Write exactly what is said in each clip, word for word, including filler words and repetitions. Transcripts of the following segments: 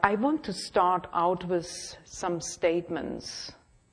I want to start out with some statements.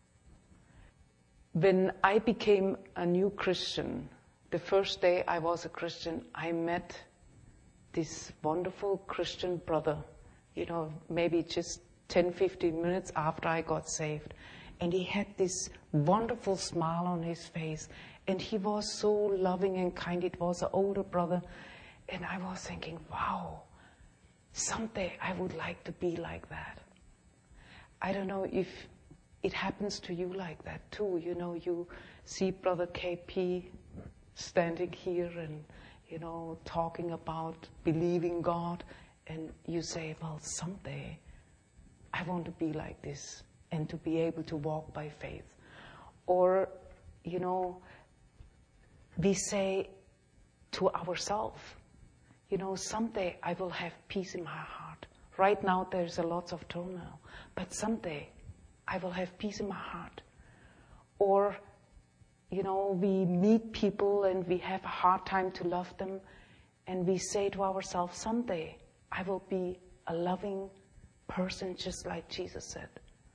When I became a new Christian, the first day I was a Christian, I met this wonderful Christian brother, you know, maybe just ten, fifteen minutes after I got saved. And he had this wonderful smile on his face. And he was so loving and kind. It was an older brother. And I was thinking, wow, someday I would like to be like that. I don't know if it happens to you like that too. You know, you see Brother K P standing here and, you know, talking about believing God. And you say, well, someday I want to be like this and to be able to walk by faith. Or, you know, we say to ourselves, you know, someday I will have peace in my heart. Right now there's a lot of turmoil, but someday I will have peace in my heart. Or, you know, we meet people and we have a hard time to love them, and we say to ourselves, someday I will be a loving person just like Jesus said.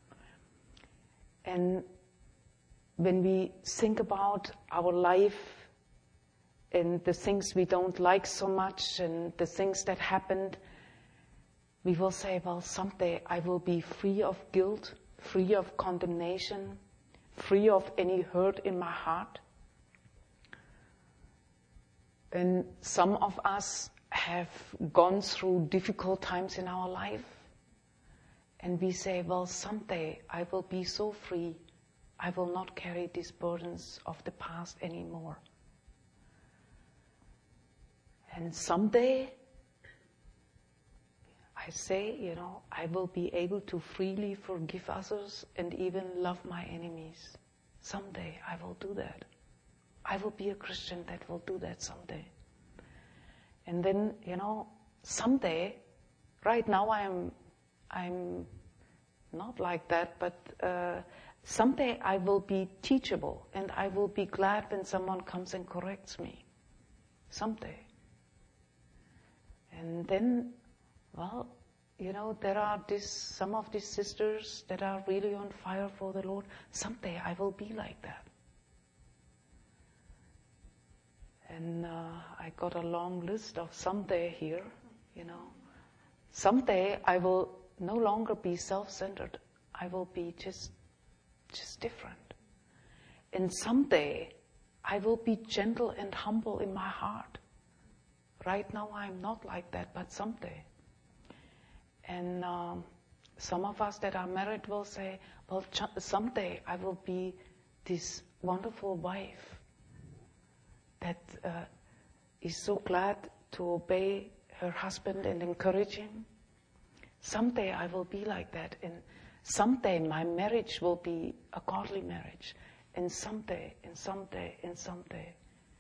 And when we think about our life and the things we don't like so much and the things that happened, we will say, well, someday I will be free of guilt, free of condemnation, free of any hurt in my heart. And some of us have gone through difficult times in our life. And we say, well, someday I will be so free, I will not carry these burdens of the past anymore. And someday, I say, you know, I will be able to freely forgive others and even love my enemies. Someday I will do that. I will be a Christian that will do that someday. And then, you know, someday, right now I'm I'm not like that, but uh, someday I will be teachable and I will be glad when someone comes and corrects me. Someday. And then, well, you know, there are this, some of these sisters that are really on fire for the Lord. Someday I will be like that. And uh, I got a long list of someday here, you know. Someday I will no longer be self-centered. I will be just, just different. And someday I will be gentle and humble in my heart. Right now I'm not like that, but someday. And um, some of us that are married will say, well, ch- someday I will be this wonderful wife that uh, is so glad to obey her husband and encourage him. Someday I will be like that, and someday my marriage will be a godly marriage, and someday, and someday, and someday.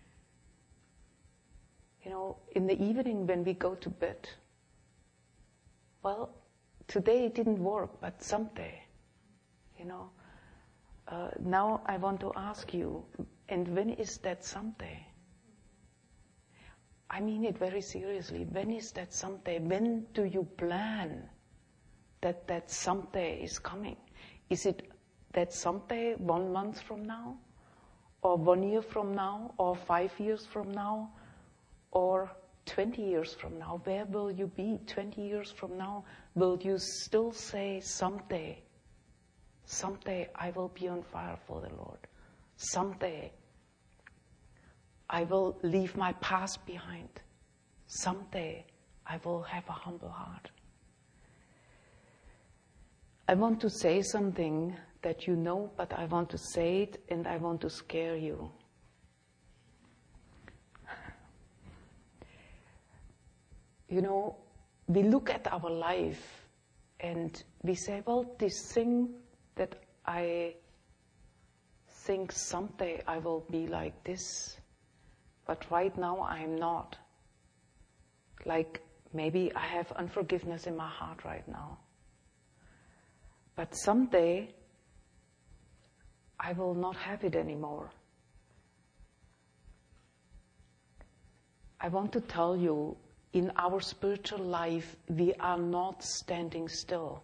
You know, in the evening when we go to bed, well, today it didn't work, but someday, you know. Uh, now I want to ask you, and when is that someday? I mean it very seriously. When is that someday? When do you plan that that someday is coming? Is it that someday one month from now? Or one year from now? Or five years from now? Or twenty years from now? Where will you be twenty years from now? Will you still say someday, someday I will be on fire for the Lord? Someday I will leave my past behind. Someday I will have a humble heart. I want to say something that you know, but I want to say it and I want to scare you. You know, we look at our life and we say, well, this thing that I think someday I will be like this, but right now I'm not. Like maybe I have unforgiveness in my heart right now. But someday I will not have it anymore. I want to tell you in our spiritual life, we are not standing still.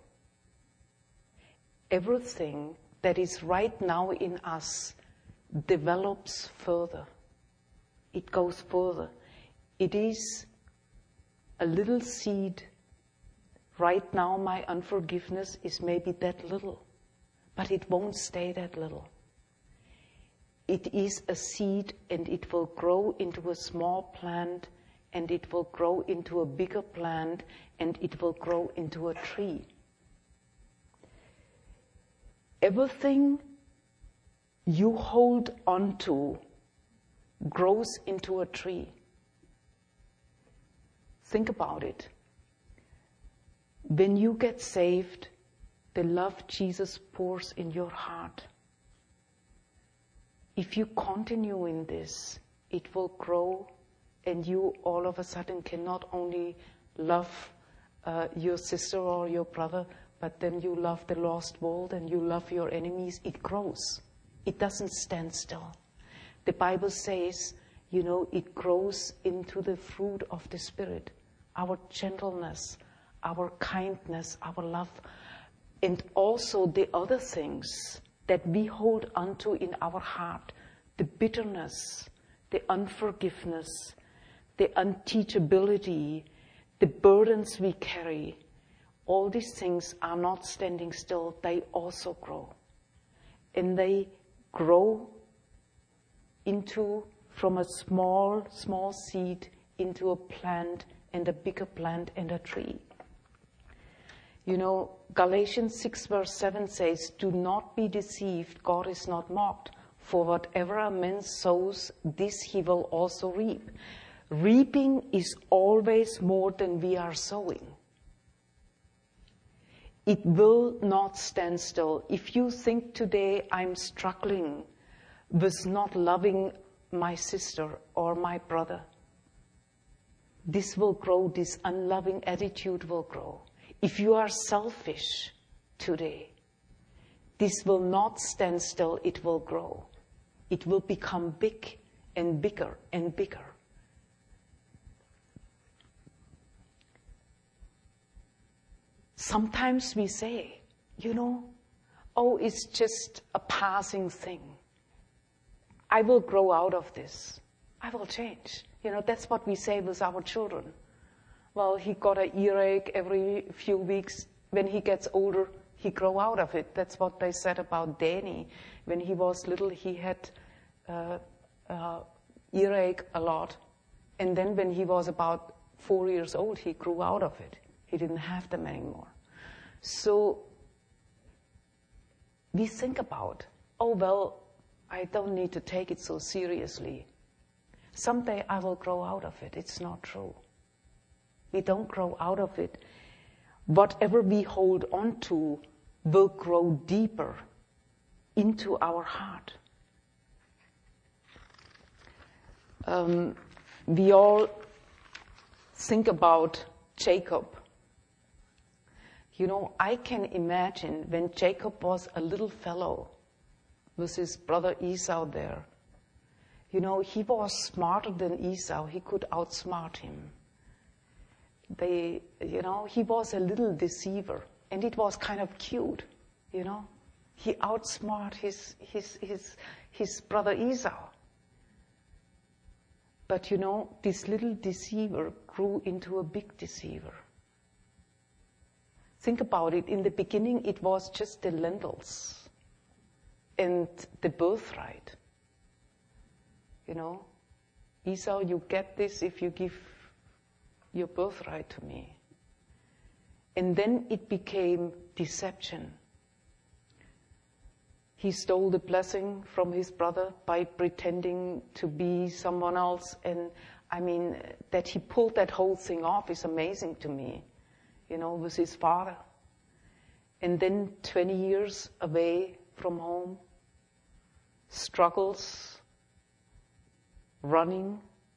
Everything that is right now in us develops further. It goes further. It is a little seed. Right now, my unforgiveness is maybe that little, but it won't stay that little. It is a seed, and it will grow into a small plant, and it will grow into a bigger plant, and it will grow into a tree. Everything you hold on to grows into a tree. Think about it. When you get saved, the love Jesus pours in your heart. If you continue in this, it will grow, and you all of a sudden can not only love uh, your sister or your brother, but then you love the lost world and you love your enemies. It grows. It doesn't stand still. The Bible says, you know, it grows into the fruit of the Spirit. Our gentleness, our kindness, our love, and also the other things that we hold onto in our heart, the bitterness, the unforgiveness, the unteachability, the burdens we carry. All these things are not standing still. They also grow. And they grow into, from a small, small seed, into a plant, and a bigger plant, and a tree. You know, Galatians six verse seven says, "Do not be deceived, God is not mocked. For whatever a man sows, this he will also reap." Reaping is always more than we are sowing. It will not stand still. If you think today I'm struggling with not loving my sister or my brother, this will grow, this unloving attitude will grow. If you are selfish today, this will not stand still, it will grow. It will become big and bigger and bigger. Sometimes we say, you know, oh, it's just a passing thing. I will grow out of this. I will change. You know, that's what we say with our children. Well, he got an earache every few weeks. When he gets older, he grow out of it. That's what they said about Danny. When he was little, he had uh, uh, earache a lot. And then when he was about four years old, he grew out of it. He didn't have them anymore. So we think about, oh, well, I don't need to take it so seriously. Someday I will grow out of it. It's not true. We don't grow out of it. Whatever we hold on to will grow deeper into our heart. Um, we all think about Jacob. You know, I can imagine when Jacob was a little fellow with his brother Esau there. You know, he was smarter than Esau. He could outsmart him. They, you know, he was a little deceiver, and it was kind of cute, you know. He outsmarted his, his, his, his brother Esau. But, you know, this little deceiver grew into a big deceiver. Think about it. In the beginning, it was just the lentils and the birthright. You know, Esau, you get this if you give your birthright to me. And then it became deception. He stole the blessing from his brother by pretending to be someone else. And I mean, that he pulled that whole thing off is amazing to me, you know, with his father. And then twenty years away from home, struggles, running,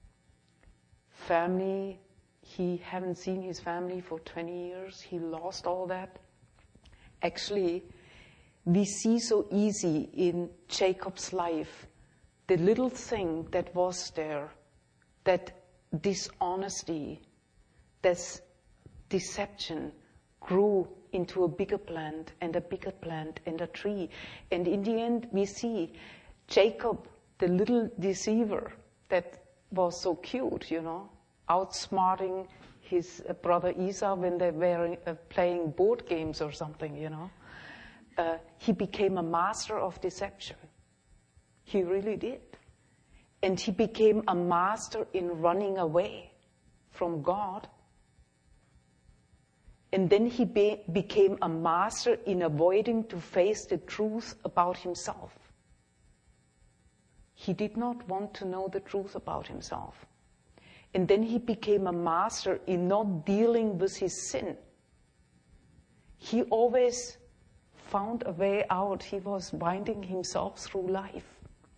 family. He hadn't seen his family for twenty years. He lost all that. Actually, we see so easy in Jacob's life, the little thing that was there, that dishonesty, this deception grew into a bigger plant and a bigger plant and a tree. And in the end, we see Jacob, the little deceiver that was so cute, you know, outsmarting his brother Esau when they were uh, playing board games or something, you know. Uh, he became a master of deception. He really did. And he became a master in running away from God. And then he be- became a master in avoiding to face the truth about himself. He did not want to know the truth about himself. And then he became a master in not dealing with his sin. He always found a way out. He was winding himself through life.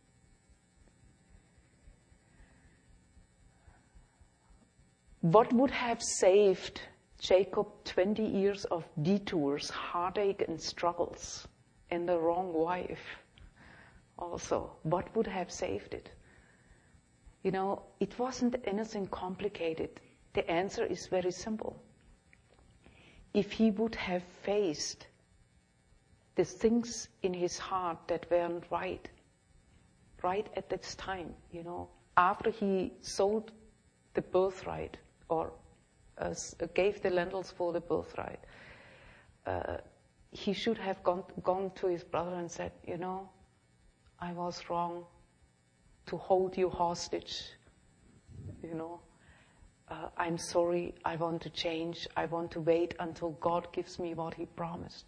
What would have saved Jacob twenty years of detours, heartache and struggles, and the wrong wife also? What would have saved it? You know, it wasn't anything complicated. The answer is very simple. If he would have faced the things in his heart that weren't right, right at this time, you know, after he sold the birthright, or uh, gave the lentils for the birthright, uh, he should have gone, gone to his brother and said, you know, I was wrong to hold you hostage, you know. Uh, I'm sorry, I want to change. I want to wait until God gives me what he promised.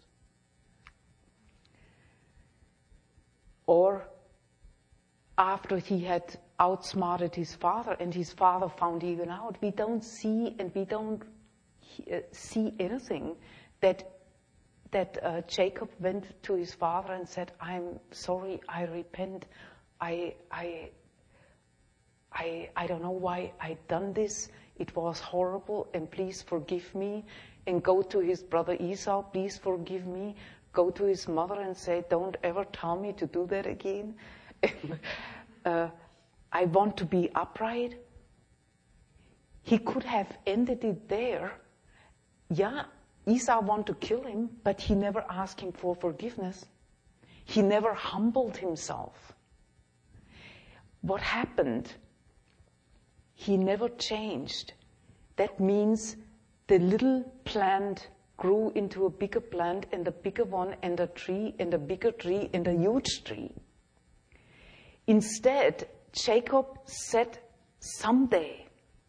Or after he had outsmarted his father, and his father found even out, we don't see and we don't uh, see anything that that uh, Jacob went to his father and said, I'm sorry, I repent, I I I I don't know why I done this, it was horrible, and please forgive me. And go to his brother Esau, please forgive me. Go to his mother and say, don't ever tell me to do that again. uh, I want to be upright. He could have ended it there. Yeah, Esau wanted to kill him, but he never asked him for forgiveness. He never humbled himself. What happened? He never changed. That means the little plant grew into a bigger plant, and a bigger one, and a tree, and a bigger tree, and a huge tree. Instead, Jacob said, someday,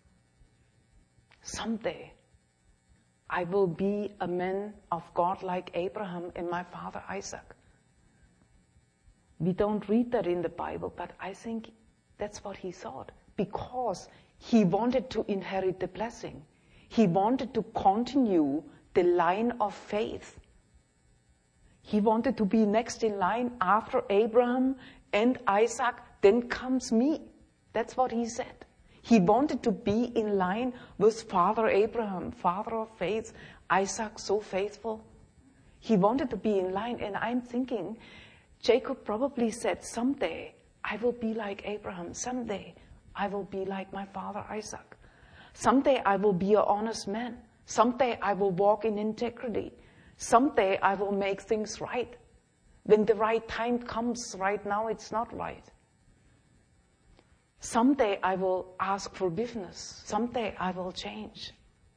someday, I will be a man of God like Abraham and my father Isaac. We don't read that in the Bible, but I think that's what he thought, because he wanted to inherit the blessing. He wanted to continue the line of faith. He wanted to be next in line after Abraham and Isaac, then comes me. That's what he said. He wanted to be in line with Father Abraham, father of faith, Isaac, so faithful. He wanted to be in line, and I'm thinking, Jacob probably said, someday I will be like Abraham. Someday I will be like my father Isaac. Someday I will be an honest man. Someday I will walk in integrity. Someday I will make things right. When the right time comes, right now it's not right. Someday I will ask forgiveness. Someday I will change.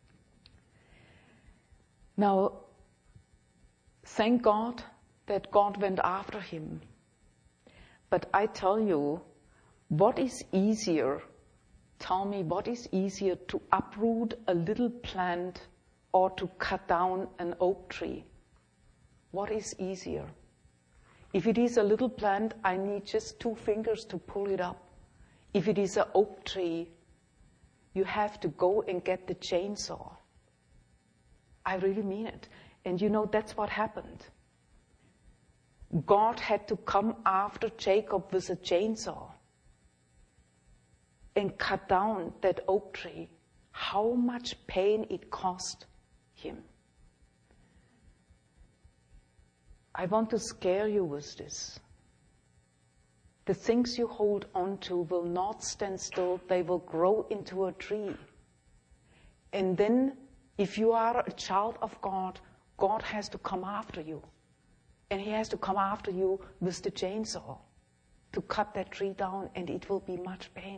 Now, thank God that God went after him. But I tell you, what is easier? Tell me, what is easier, to uproot a little plant or to cut down an oak tree? What is easier? If it is a little plant, I need just two fingers to pull it up. If it is an oak tree, you have to go and get the chainsaw. I really mean it. And you know, that's what happened. God had to come after Jacob with a chainsaw and cut down that oak tree. How much pain it cost him. I want to scare you with this. The things you hold on to will not stand still. They will grow into a tree. And then, if you are a child of God, God has to come after you. And he has to come after you with the chainsaw to cut that tree down, and it will be much pain.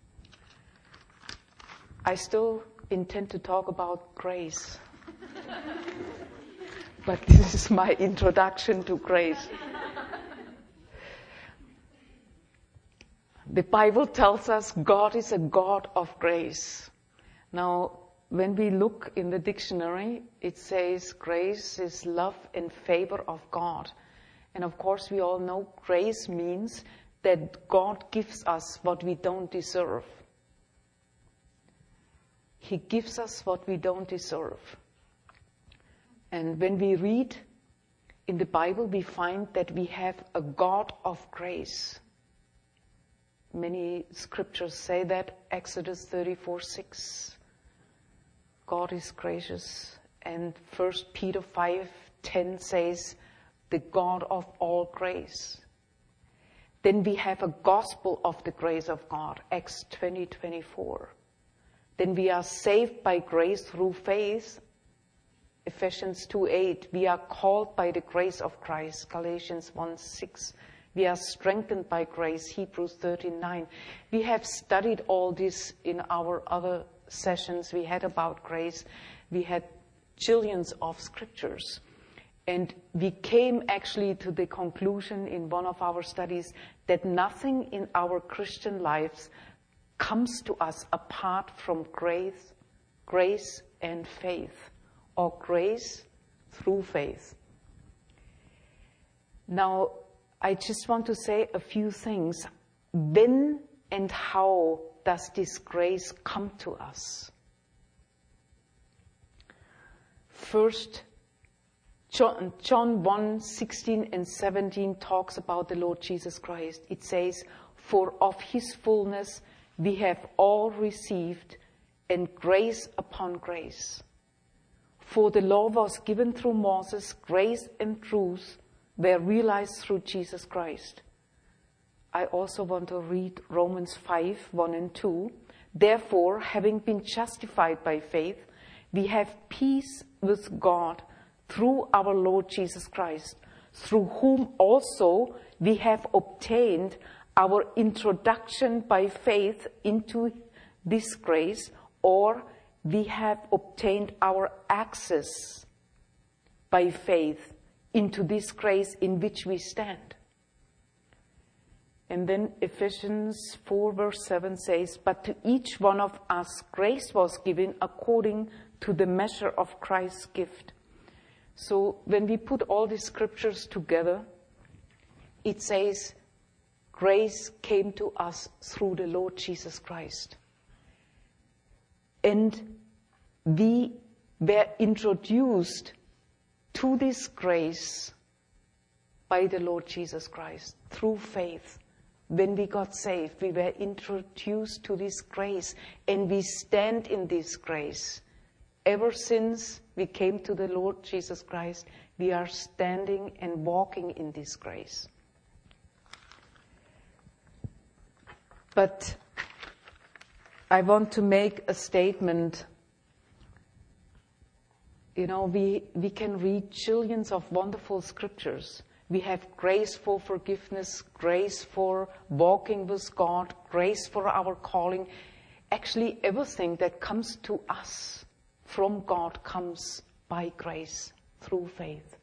I still intend to talk about grace. But this is my introduction to grace. The Bible tells us God is a God of grace. Now, when we look in the dictionary, it says grace is love and favor of God. And of course, we all know grace means that God gives us what we don't deserve. He gives us what we don't deserve. And when we read in the Bible, we find that we have a God of grace. Many scriptures say that, Exodus thirty-four six. God is gracious. And First Peter five ten says, the God of all grace. Then we have a gospel of the grace of God, Acts twenty twenty-four. Then we are saved by grace through faith, Ephesians two eight. We are called by the grace of Christ, Galatians one six. We are strengthened by grace, Hebrews thirteen nine. We have studied all this in our other sessions we had about grace. We had jillions of scriptures. And we came actually to the conclusion in one of our studies that nothing in our Christian lives comes to us apart from grace, grace and faith, or grace through faith. Now, I just want to say a few things. When and how does this grace come to us? First, John, John one sixteen and seventeen talks about the Lord Jesus Christ. It says, for of his fullness we have all received, and grace upon grace. For the law was given through Moses, grace and truth were realized through Jesus Christ. I also want to read Romans five one and two. Therefore, having been justified by faith, we have peace with God through our Lord Jesus Christ, through whom also we have obtained our introduction by faith into this grace, or we have obtained our access by faith into this grace in which we stand. And then Ephesians four verse seven says, but to each one of us grace was given according to the measure of Christ's gift. So when we put all these scriptures together, it says grace came to us through the Lord Jesus Christ. And we were introduced to this grace by the Lord Jesus Christ through faith. When we got saved, we were introduced to this grace, and we stand in this grace. Ever since we came to the Lord Jesus Christ, we are standing and walking in this grace. But I want to make a statement. You know, we, we can read trillions of wonderful scriptures. We have grace for forgiveness, grace for walking with God, grace for our calling. Actually, everything that comes to us from God comes by grace through faith.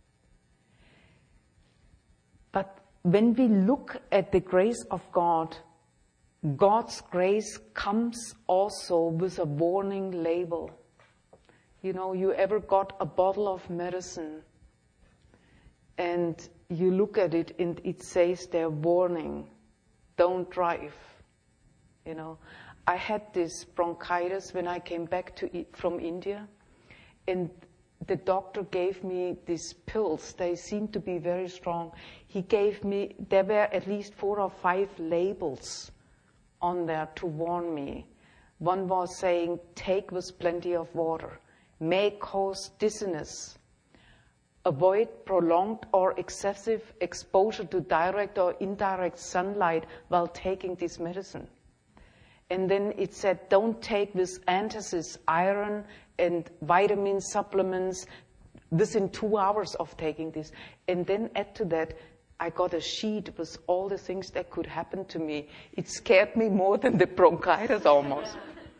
But when we look at the grace of God, God's grace comes also with a warning label. You know, you ever got a bottle of medicine and you look at it and it says there, warning, don't drive. You know, I had this bronchitis when I came back to from India, and the doctor gave me these pills. They seemed to be very strong. He gave me, there were at least four or five labels on there to warn me. One was saying, take with plenty of water, may cause dizziness, avoid prolonged or excessive exposure to direct or indirect sunlight while taking this medicine. And then it said, don't take this antacids, iron, and vitamin supplements within two hours of taking this. And then add to that, I got a sheet with all the things that could happen to me. It scared me more than the bronchitis almost.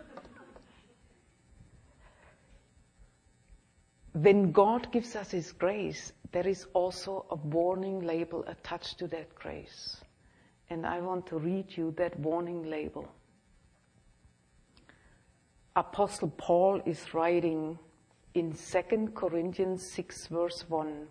When God gives us His grace, there is also a warning label attached to that grace. And I want to read you that warning label. Apostle Paul is writing in Second Corinthians six, verse one.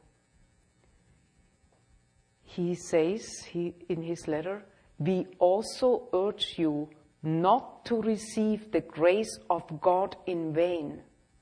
He says he, in his letter, we also urge you not to receive the grace of God in vain.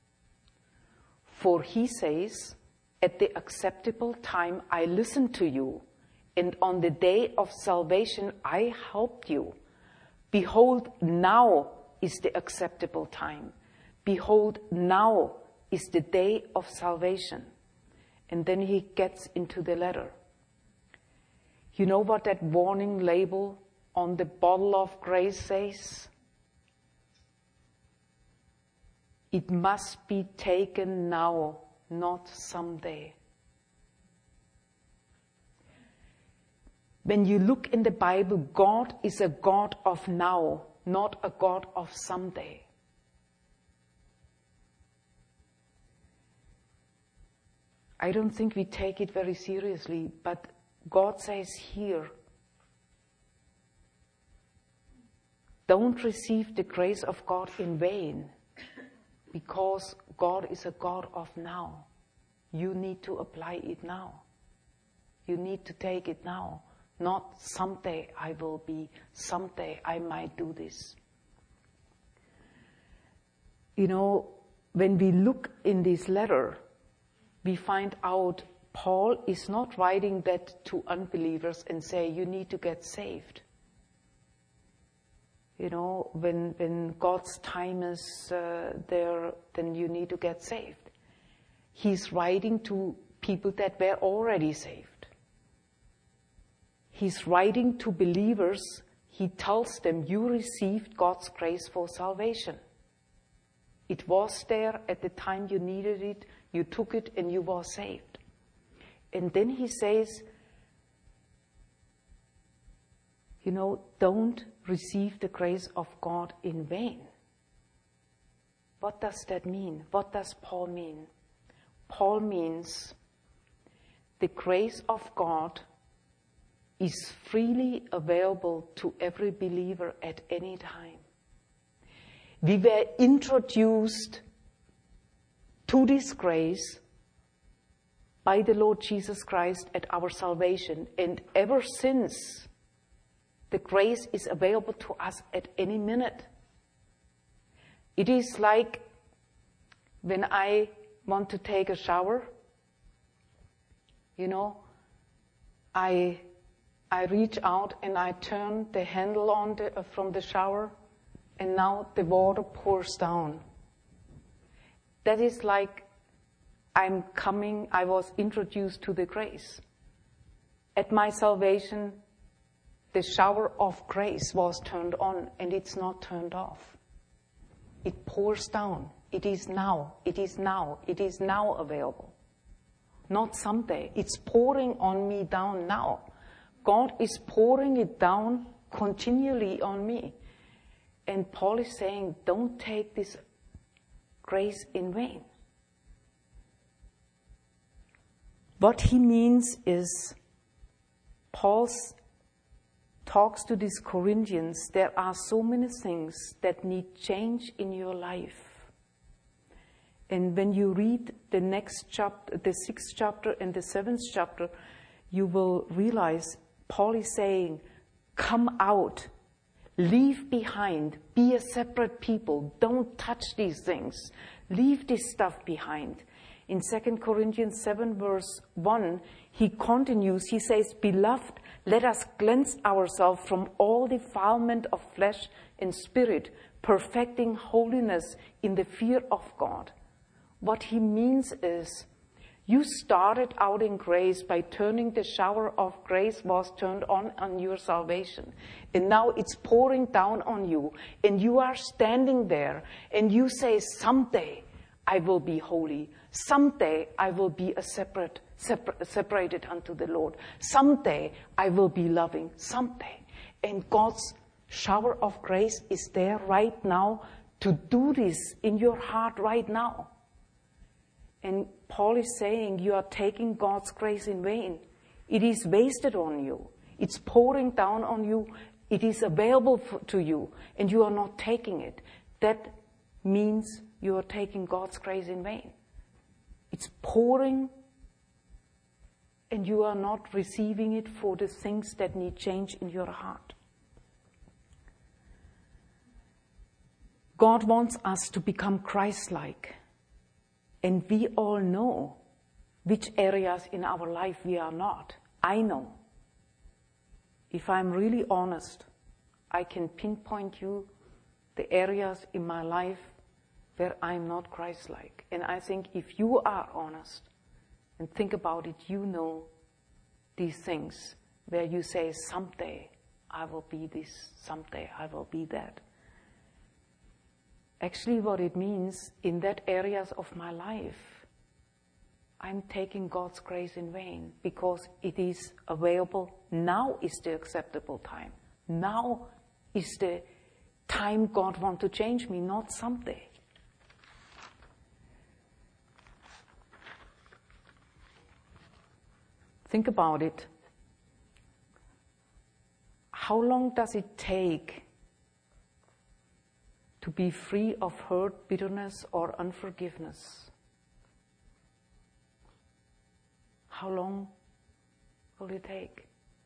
For he says, at the acceptable time I listened to you, and on the day of salvation I helped you. Behold, now is the acceptable time. Behold, now is the day of salvation. And then he gets into the letter. You know what that warning label on the bottle of grace says? It must be taken now, not someday. When you look in the Bible, God is a God of now, not a God of someday. I don't think we take it very seriously, but God says here, don't receive the grace of God in vain, because God is a God of now. You need to apply it now. You need to take it now. Not someday I will be, someday I might do this. You know, when we look in this letter, we find out Paul is not writing that to unbelievers and say, you need to get saved. You know, when when God's time is uh, there, then you need to get saved. He's writing to people that were already saved. He's writing to believers. He tells them, you received God's grace for salvation. It was there at the time you needed it. You took it and you were saved. And then he says, you know, don't receive the grace of God in vain. What does that mean? What does Paul mean? Paul means the grace of God is freely available to every believer at any time. We were introduced to this grace by the Lord Jesus Christ at our salvation, and ever since, the grace is available to us at any minute. It is like when I want to take a shower, you know, I I reach out and I turn the handle on the, uh, from the shower, and now the water pours down. That is like I'm coming, I was introduced to the grace. At my salvation, the shower of grace was turned on, and it's not turned off. It pours down. It is now. It is now. It is now available. Not someday. It's pouring on me down now. God is pouring it down continually on me. And Paul is saying, don't take this grace in vain. What he means is, Paul talks to these Corinthians, there are so many things that need change in your life. And when you read the next chapter, the sixth chapter and the seventh chapter, you will realize Paul is saying, come out, leave behind, be a separate people, don't touch these things, leave this stuff behind. In Second Corinthians seven verse one, he continues, he says, beloved, let us cleanse ourselves from all defilement of flesh and spirit, perfecting holiness in the fear of God. What he means is, You started out in grace by turning the shower of grace was turned on on your salvation. And now it's pouring down on you. And you are standing there and you say, someday I will be holy. Someday I will be a separate, separ- separated unto the Lord. Someday I will be loving. Someday. And God's shower of grace is there right now to do this in your heart right now. And Paul is saying you are taking God's grace in vain. It is wasted on you. It's pouring down on you. It is available for, to you, and you are not taking it. That means you are taking God's grace in vain. It's pouring, and you are not receiving it for the things that need change in your heart. God wants us to become Christ-like. And we all know which areas in our life we are not. I know. If I'm really honest, I can pinpoint you the areas in my life where I'm not Christ-like. And I think if you are honest and think about it, you know these things where you say, someday I will be this, someday I will be that. Actually, what it means, in that areas of my life, I'm taking God's grace in vain because it is available. Now is the acceptable time. Now is the time God wants to change me, not someday. Think about it. How long does it take to be free of hurt, bitterness, or unforgiveness? How long will it take?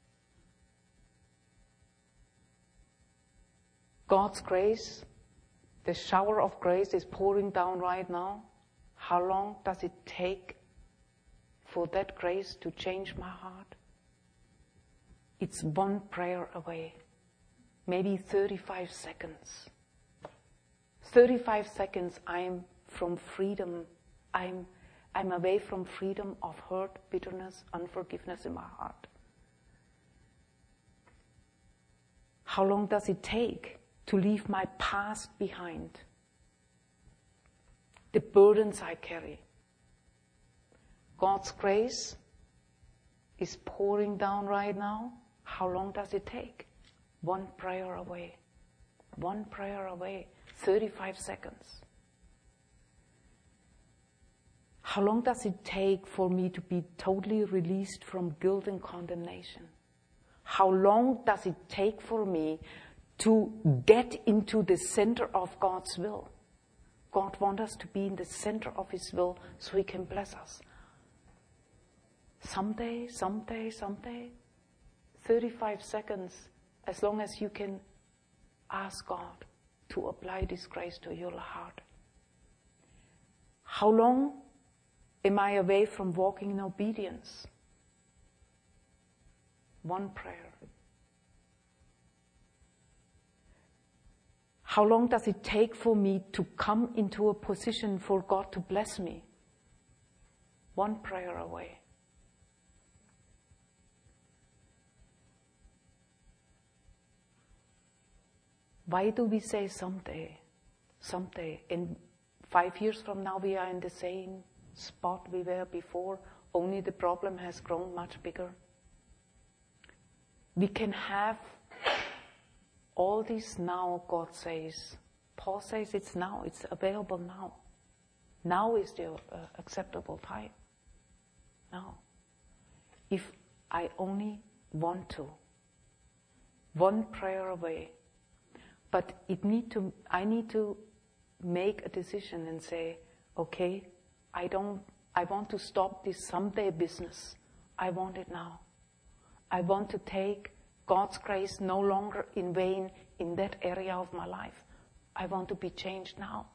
God's grace, the shower of grace is pouring down right now. How long does it take for that grace to change my heart? It's one prayer away, maybe thirty-five seconds. thirty-five seconds, I'm from freedom. I'm, I'm away from freedom of hurt, bitterness, unforgiveness in my heart. How long does it take to leave my past behind? The burdens I carry. God's grace is pouring down right now. How long does it take? One prayer away. One prayer away. thirty-five seconds. How long does it take for me to be totally released from guilt and condemnation? How long does it take for me to get into the center of God's will? God wants us to be in the center of His will so He can bless us. Someday, someday, someday, thirty-five seconds, as long as you can ask God to apply this grace to your heart. How long am I away from walking in obedience? One prayer. How long does it take for me to come into a position for God to bless me? One prayer away. Why do we say someday? Someday. In five years from now, we are in the same spot we were before, only the problem has grown much bigger. We can have all this now, God says. Paul says it's now, it's available now. Now is the uh, acceptable time. Now. If I only want to. One prayer away. But it need to, I need to make a decision and say, okay, I don't, I want to stop this someday business. I want it now. I want to take God's grace no longer in vain in that area of my life. I want to be changed now.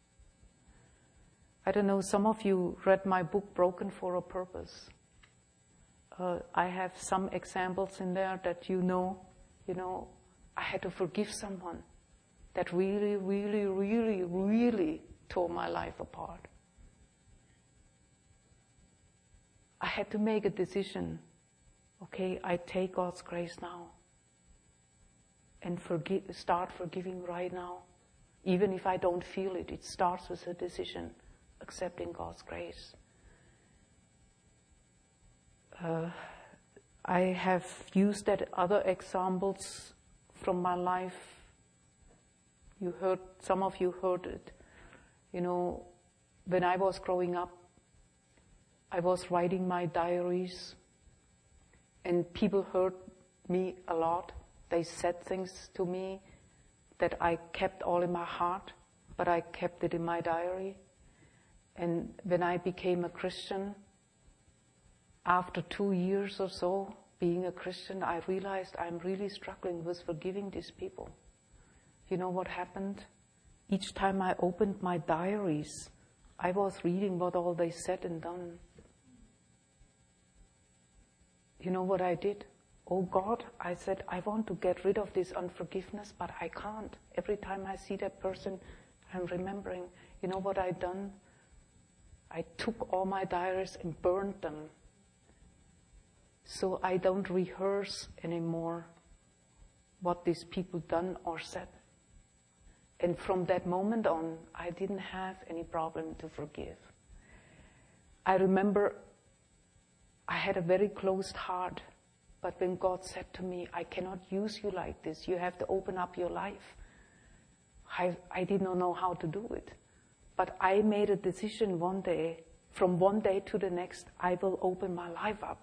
I don't know, some of you read my book, Broken for a Purpose. Uh, I have some examples in there that you know, you know, I had to forgive someone that really, really, really, really tore my life apart. had to make a decision. Okay, I take God's grace now and forgive, start forgiving right now. Even if I don't feel it, it starts with a decision, accepting God's grace. Uh, I have used that other examples from my life. You heard, some of you heard it. You know, when I was growing up, I was writing my diaries, and people heard me a lot. They said things to me that I kept all in my heart, but I kept it in my diary. And when I became a Christian, after two years or so being a Christian, I realized I'm really struggling with forgiving these people. You know what happened? Each time I opened my diaries, I was reading what all they said and done. You know what I did? Oh God, I said, I want to get rid of this unforgiveness, but I can't. Every time I see that person, I'm remembering. You know what I done? I took all my diaries and burned them. So I don't rehearse anymore what these people done or said. And from that moment on, I didn't have any problem to forgive. I remember I had a very closed heart, but when God said to me, I cannot use you like this, you have to open up your life. I, I did not know how to do it. But I made a decision one day, from one day to the next, I will open my life up.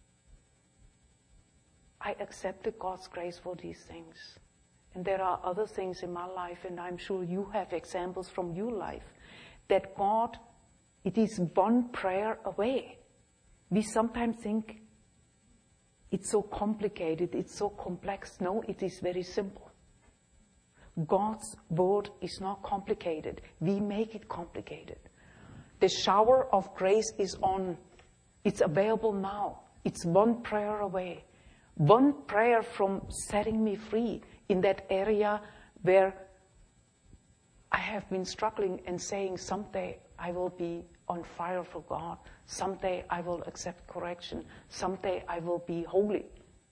I accepted God's grace for these things. And there are other things in my life, and I'm sure you have examples from your life, that God, it is one prayer away. We sometimes think it's so complicated, it's so complex. No, it is very simple. God's word is not complicated. We make it complicated. The shower of grace is on. It's available now. It's one prayer away. One prayer from setting me free in that area where I have been struggling and saying someday I will be on fire for God. Someday I will accept correction. Someday I will be holy.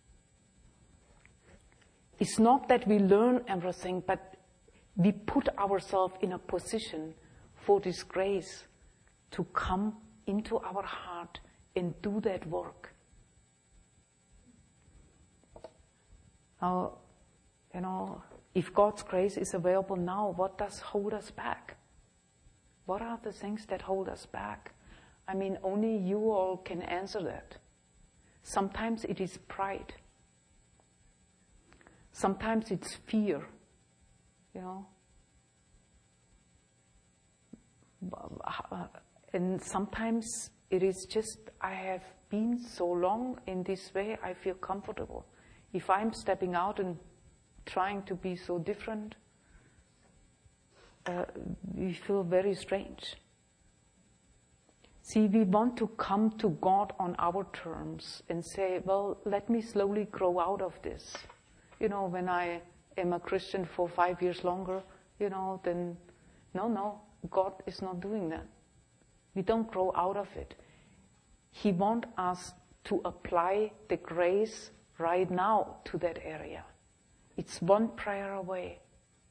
It's not that we learn everything, but we put ourselves in a position for this grace to come into our heart and do that work. Now, you know, if God's grace is available now, what does hold us back? What are the things that hold us back? I mean, only you all can answer that. Sometimes it is pride. Sometimes it's fear, you know. And sometimes it is just, I have been so long in this way, I feel comfortable. If I'm stepping out and trying to be so different, uh, we feel very strange. See, we want to come to God on our terms and say, well, let me slowly grow out of this. You know, when I am a Christian for five years longer, you know, then, no, no, God is not doing that. We don't grow out of it. He wants us to apply the grace right now to that area. It's one prayer away.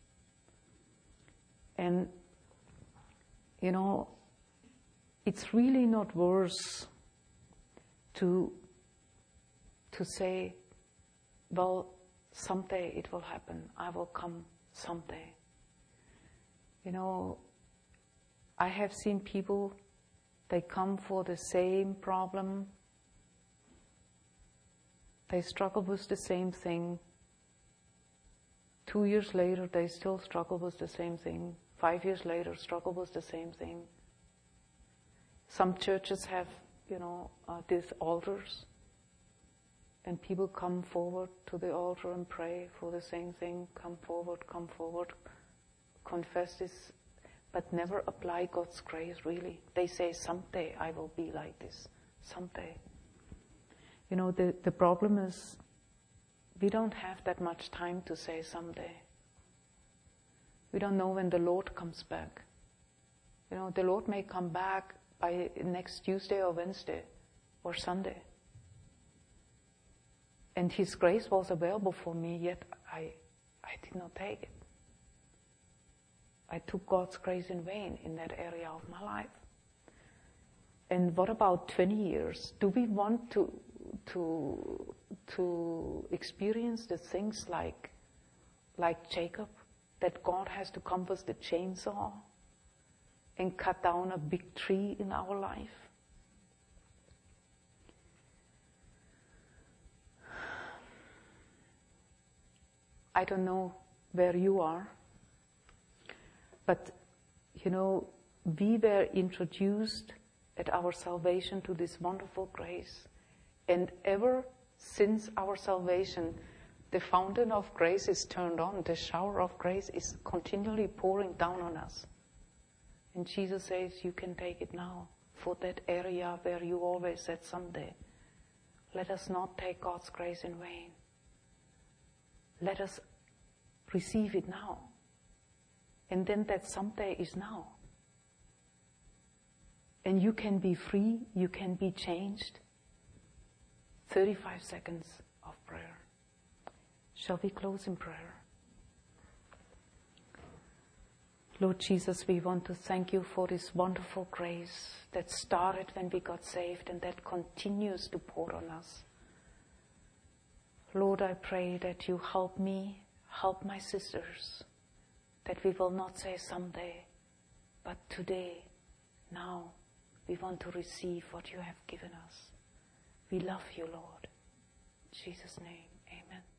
And, you know, it's really not worse to, to say, well, someday it will happen. I will come someday. You know, I have seen people, they come for the same problem. They struggle with the same thing. Two years later, they still struggle with the same thing. Five years later, struggle with the same thing. Some churches have, you know, uh, these altars. And people come forward to the altar and pray for the same thing. Come forward, come forward. Confess this, but never apply God's grace, really. They say, someday I will be like this. Someday. You know, the, the problem is we don't have that much time to say someday. We don't know when the Lord comes back. You know, the Lord may come back by next Tuesday or Wednesday or Sunday. And His grace was available for me, yet I, I did not take it. I took God's grace in vain in that area of my life. And what about twenty years? Do we want to, to, to experience the things like, like Jacob, that God has to come with the chainsaw and cut down a big tree in our life? I don't know where you are, but, you know, we were introduced at our salvation to this wonderful grace. And ever since our salvation, the fountain of grace is turned on. The shower of grace is continually pouring down on us. And Jesus says, you can take it now for that area where you always said someday. Let us not take God's grace in vain. Let us receive it now. And then that someday is now. And you can be free, you can be changed. thirty-five seconds of prayer. Shall we close in prayer? Lord Jesus, we want to thank you for this wonderful grace that started when we got saved and that continues to pour on us. Lord, I pray that you help me, help my sisters, that we will not say someday, but today, now, we want to receive what you have given us. We love you, Lord. In Jesus' name, amen.